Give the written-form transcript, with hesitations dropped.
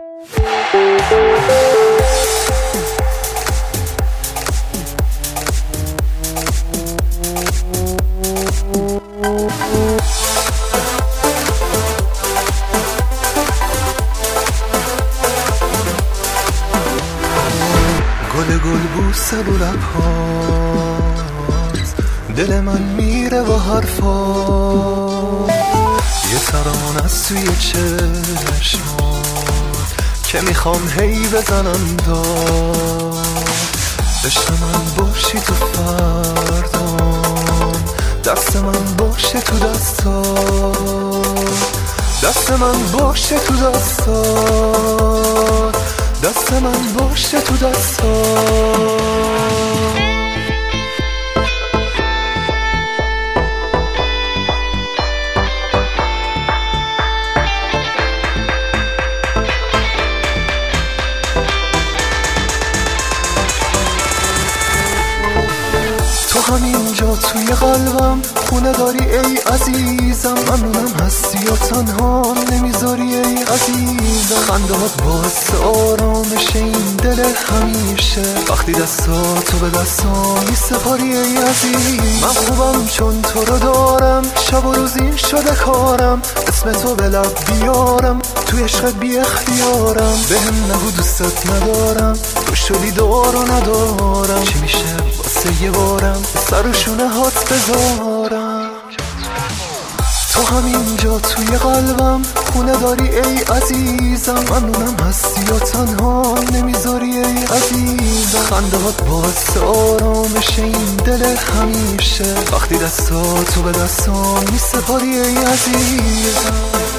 گل بوسه رو لبهات دل من میره و حرفات، یه ترانه از توی چشمات که میخوام هی بزنم داد. عشق من باشی تو فردام، دست من باشه تو دستات، دست من باشه تو دستات، دست من باشه تو دستات. تو همینجا توی قلبم خونه داری ای عزیزم، ممنونم هستی و تنها نمیذاری ای عزیزم. خندهات باعث آرامش این دل همیشه، وقتی دستاتو به دستام میسپاری ای عزیز. من خوبم چون تو رو دارم، شب و روزی شده کارم اسم تو به لب بیارم، توی عشقت بی اختیارم. بهم نگو دوستت ندارم، تو شدی دار و ندارم، چی میشه واسه یه بارم سر و شونه هات بذارم. تو همینجا توی قلبم خونه داری ای عزیزم، ممنونم هستی و تنها نمیذاری ای عزیزم. خندهات باعث آرامش این دل همیشه، وقتی دستاتو به دستام میسپاری ای عزیزم.